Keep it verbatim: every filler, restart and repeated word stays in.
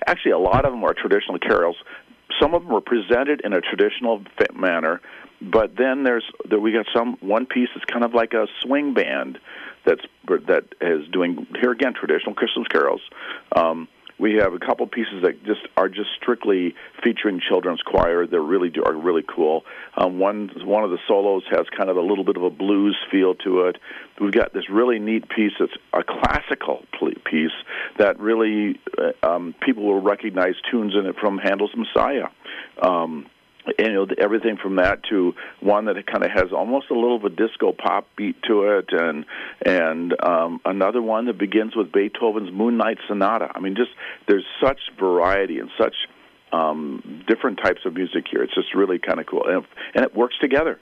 actually, a lot of them are traditional carols. Some of them are presented in a traditional manner, but then there's there, we got some one piece that's kind of like a swing band that's that is doing here again traditional Christmas carols. Um, we have a couple pieces that just are just strictly featuring children's choir. They really do, are really cool. Um, one one of the solos has kind of a little bit of a blues feel to it. We've got this really neat piece that's a classical piece that really uh, um, people will recognize tunes in it from Handel's Messiah. Um, And, you know, everything from that to one that kind of has almost a little of a disco pop beat to it, and and um, another one that begins with Beethoven's Moonlight Sonata. I mean, just there's such variety and such um, different types of music here. It's just really kind of cool, and, and it works together.